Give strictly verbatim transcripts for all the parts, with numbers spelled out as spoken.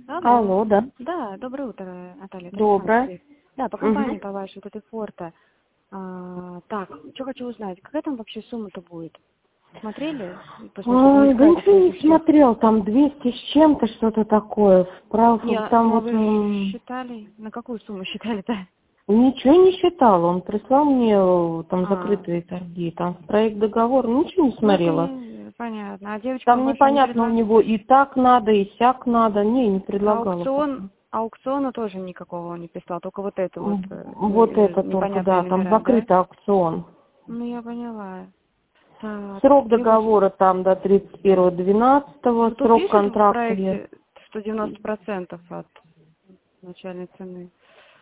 Алло. Алло, да. Да, доброе утро, Наталья. Это Доброе. Александр. Да, по компании Угу. по вашей, вот этой форте. А, так, что хочу узнать, какая там вообще сумма-то будет? Смотрели? Просто чтобы не Ой, да искать в ничего не следующий. смотрел, там двести с чем-то что-то такое. Вправо, Не, там ну а вот вы м, считали? На какую сумму считали-то? ничего не считал. Он прислал мне э, там А, закрытые торги, там проект договор, ничего не ну это смотрела. не понятно. А девочка Там ваша не непонятно, у предлагала? него и так надо, и сяк надо. Не, не А предлагала аукцион, пока. аукциона тоже никакого он не прислал, только вот это вот М, э, Вот не- это только, непонятные да, там номера, да? закрытый аукцион. Ну я поняла. Так, Срок девочка. договора там до тридцать первого двенадцатого, Ну, тут срок пишет в контракта лет. проекте, что девяносто процентов от начальной цены.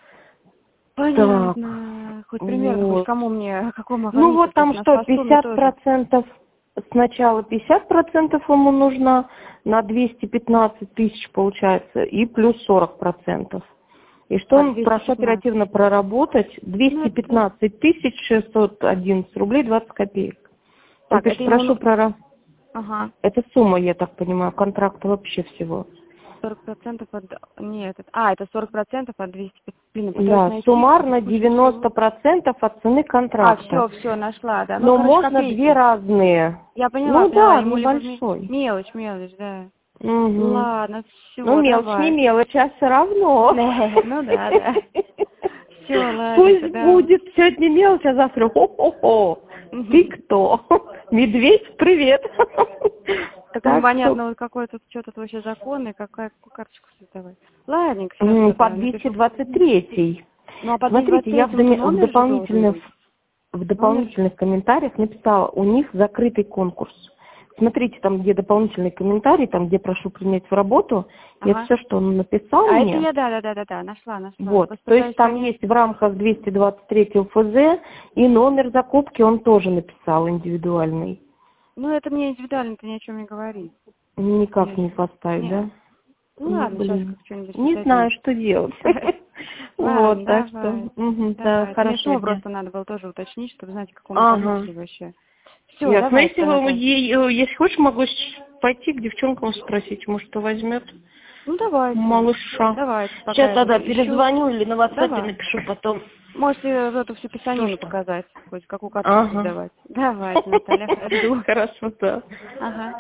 Так, Понятно. Хоть примерно, хоть вот. кому мне, какому Ну оформителю, вот потому там что у нас что, по сумме пятьдесят тоже. процентов сначала пятьдесят процентов ему нужно, на двести пятнадцать тысяч получается, и плюс сорок процентов. И что А, он двести прошу пятнадцать. оперативно проработать, Ну, двести это... пятнадцать тысяч шестьсот одиннадцать рублей двадцать копеек. Он Так, это пишет, ему... прошу ну- проработать. Ага. Это сумма, я так понимаю, контракта вообще всего. сорок процентов от... Нет, это... А, это сорок процентов от двухсот пятидесяти. Блин, я пытаюсь Да, найти, а тут суммарно куча всего. девяносто процентов от цены А, контракта. все, все, нашла, да. Ну, Но короче, можно две копейки. разные. Я поняла, Ну поняла. да, Ему либо ме- небольшой. мелочь, мелочь, да. Угу. Ладно, Ну, все, мелочь не давай. мелочь, а все равно. Ну да, да. Все, ладненько, Пусть да. будет сегодня мелочь, а завтра хо-хо-хо. Ты кто? Медведь, привет. Так Так что непонятно, вот какой тут, что тут вообще закон и какая карточку создавать. Ладненько, сейчас м, по тогда двести напишу. двадцать три. Ну а по двести двадцать Смотрите, я в, третьему-то доме- в номер же должен дополнительных быть. в Номер? дополнительных комментариях написала, у них закрытый конкурс. Смотрите, там, где дополнительный комментарий, там, где прошу принять в работу, и это Ага. все, что он написал А это мне. я, да, да, да, да, да, нашла, нашла. Вот. Просто То есть пытаюсь там понять. есть в рамках двести двадцать третьего эф зэ и номер закупки он тоже написал индивидуальный. Ну это мне индивидуально-то ни о чем не говорит. Никак Нет. не поставить, Нет. да? Ну Ну, ладно, сейчас блин. как что-нибудь Не знаю, создадим. что делать. Ладно, Вот, так что, давай. мгм, да, Давай. Мне хорошего сумму дня. просто надо было тоже уточнить, чтобы знать, к какому Ага. оформителю вообще. Все, Ясно. давай, Если, тогда, вы, Наталья. е- е- если хочешь, могу с- пойти к девчонкам спросить, может, кто возьмет Ну, давайте. малыша. Давайте, пока Сейчас я тут тогда ищу. перезвоню или на ватсапе Давай. напишу потом. Можете вот эту всю Что, писанину что? показать, хоть какую карточку Ага. создавать. Давайте, Наталья, жду. Хорошо, да. Ага.